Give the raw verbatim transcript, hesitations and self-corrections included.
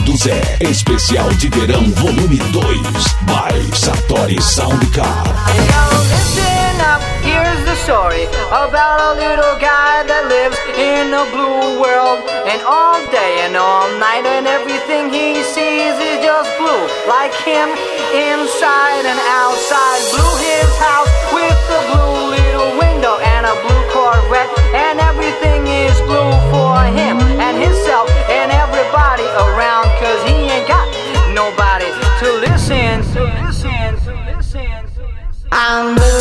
do Zé, especial de verão volume dois, by Satori Soundcar. Yo, listen up, here's the story about a little guy that lives in a blue world. And all day and all night and everything he sees is just blue. Like him, inside and outside. Blue his house with a blue little window and a blue Corvette. And everything is blue for him and himself and everybody around. Cause he ain't got nobody to listen, to listen, to listen, to listen. I'm blue.